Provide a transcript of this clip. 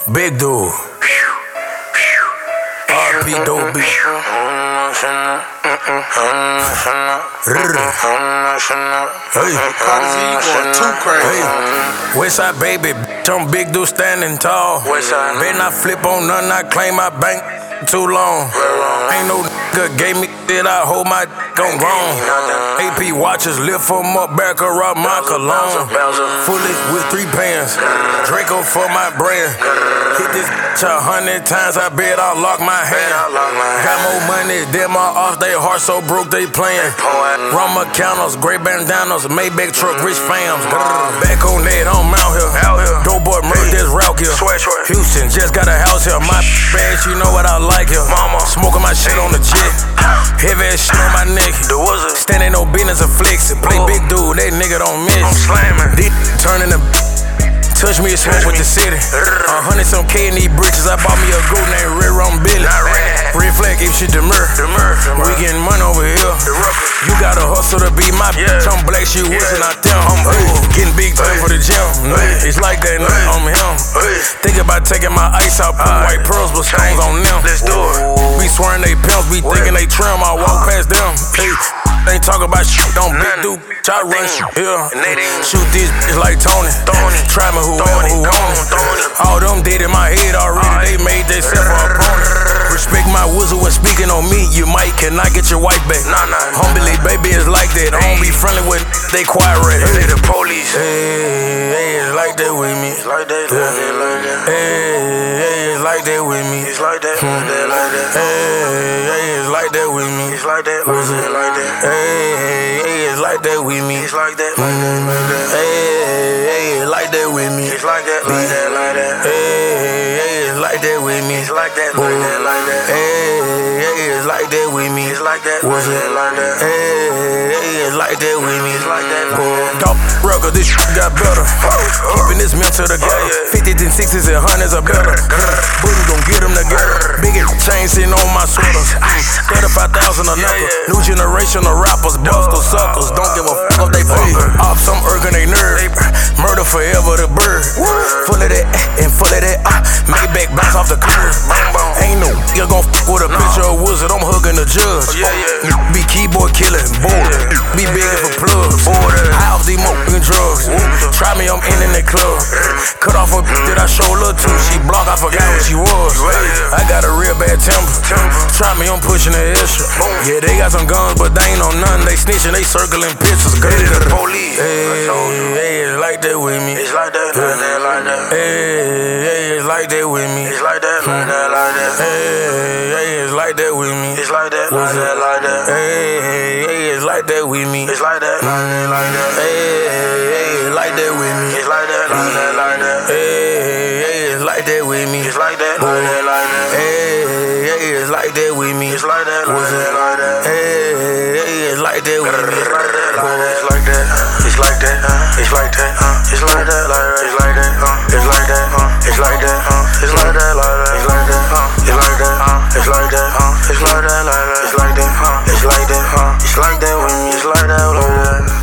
Big dude. RP Dope Beat. Hey, going too crazy. Hey, Westside baby, I'm big dude standing tall. Westside. Better not flip on none, I claim my bank too long. Ain't no nigga gave me shit, I hold my on grown. AP watches lift from up back around my cologne. Fully with 3 pans, Draco for my brand. Hit this bitch 100 times, I bet I'll lock my hand. Got more money than my off, they heart so broke they playin'. Rum counters, great bandanas, Maybach truck, rich fams. Back on that, I'm out here. Dope boy murder this route here. Houston just got a house here. My bad, you know what I like here. Smoking my shit on the jet. Heavy ass shit on my neck. Standing no business of flexing. Play big dude, that nigga don't miss. I'm slamming. This turning the touch me and smoke with the city. 100 some K in these britches. I bought me a goat named Red Rum Billy. Red flag, keep shit demur. We getting money over here. You gotta hustle to be my bitch. I'm black, she wasn't out there. Getting big time for the gym. It's like that, I'm him. Think about taking my ice out, put white pearls with stones on them. Let's do it. Be swearing they pimps, be thinking they trim. I walk past them. Ain't talking about shit, don't big dude. I run shit, shoot these bitches like Tony. Try me who want it. All them dead in my head already, they made themselves an opponent. Respect my whistle when speaking on me, you might cannot get your wife back. Humbly, baby, it's like that. I don't be friendly with they quiet red. Hey, the police. Hey, it's like that with me. It's like that, like that, like that. Hey, it's like that with me. It's like that, like that, like that. Hey, it's like that with me. It's like that, like that, like that. Hey, it's like that with me. It's like that, like that, like that. Hey, it's like that with me. It's like that, like that, like that. Hey, it's like that with me. It's like that, like that, like that. Hey, it's like that with me. It's like that, like that, like that. Hey, it's like that with me. It's like that, like that. Dog record, this shit got better. Keeping this mental together. 50s and 60s and 100s are better. Booty gon' get them together. Biggest chain sitting on my sweaters. 35,000 a knuckle. New generation of rappers, busters, suckers. Don't give a fuck if they fuck. Off some irking they nerve. Murder forever the bird. Full of that and full of that. Maybach bounce off the curb. Ain't no nigga gon' fuck with a picture of wizard. I'm hugging the judge. Be keyboard killing, bored. Be begging for plugs. High off these smoking drugs. Try me, I'm in the club. Cut off a bitch that I show love to. She blocked, I forgot what she was. I got a real bad temper. Try me, I'm pushing the extra. Yeah, they got some guns, but they ain't on nothing. They snitching, they circling pictures. The police. Hey, it's like that with me. It's like that, like that, like that. Hey, it's like that with me. It's like that, like that, like that. Hey, it's like that with me. It's like that, like that, like that. Hey, it's like that with me. It's like that, like that, like that. Hey, it's like that with me. It's like that, like that, like that. Hey, it's like that with me. It's like that, like that, like that. Hey, it's like that with me. It's like that, like that, like that. Hey, it's like that with me. It's like that, like that. It's like that, it's like that, it's like that, like that. It's like that, it's like that, it's like that, it's like that, like that. It's like that, it's like that, it's like that, it's like that, like that. It's like that, it's like that, it's like that when it's like that, like that.